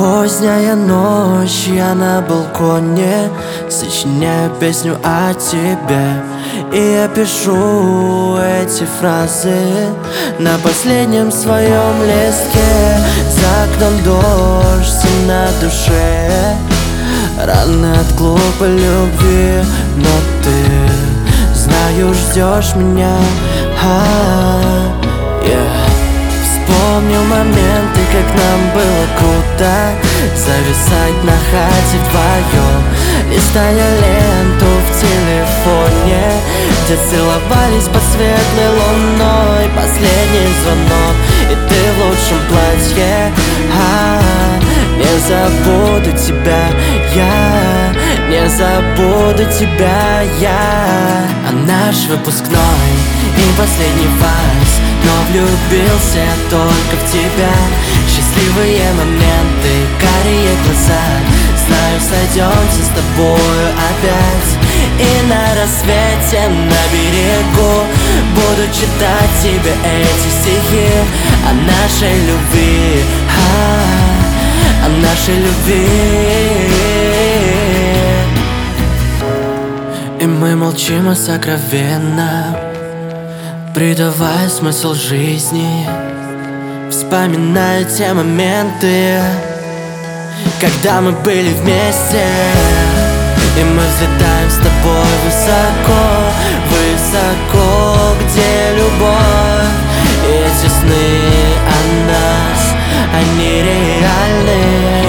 Поздняя ночь, я на балконе сочиняю песню о тебе. И я пишу эти фразы на последнем своем листке. За окном дождь и на душе раны от глупой любви. Но ты, знаю, ждешь меня. Вспомнил моменты, как нам было круто зависать на хате вдвоем, листая ленту в телефоне, где целовались под светлой луной. Последний звонок, и ты в лучшем платье. Не забуду тебя, я не забуду тебя, я. А наш выпускной и последний вальс, но влюбился я только в тебя. Счастливые моменты, карие глаза, знаю, сойдемся с тобою опять. И на рассвете на берегу буду читать тебе эти стихи о нашей любви, о нашей любви. И мы молчим о сокровенном, придавая смысл жизни, вспоминая те моменты, когда мы были вместе. И мы взлетаем с тобой высоко, высоко, где любовь. И эти сны о нас, они реальны.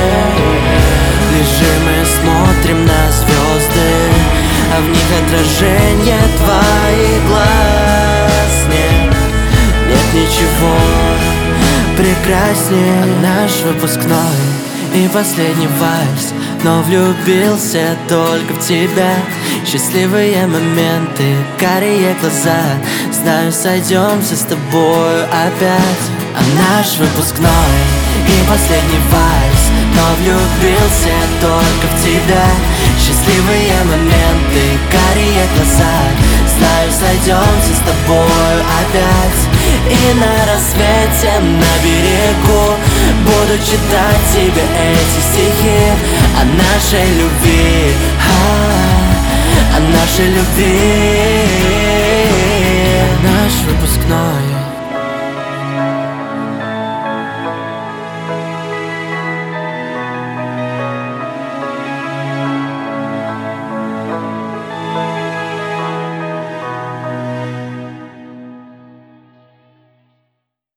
Лежим и смотрим на звезды, а в них отражение твоих глаз. Нет ничего прекраснее. Наш выпускной и последний вальс, но влюбился только в тебя. Счастливые моменты, карие глаза, знаю, сойдемся с тобою опять. А наш выпускной и последний вальс, но влюбился только в тебя. Счастливые моменты, карие глаза, знаю, сойдемся с тобою опять. И на рассвете на берегу буду читать тебе эти стихи о нашей любви, о нашей любви. Наш выпускной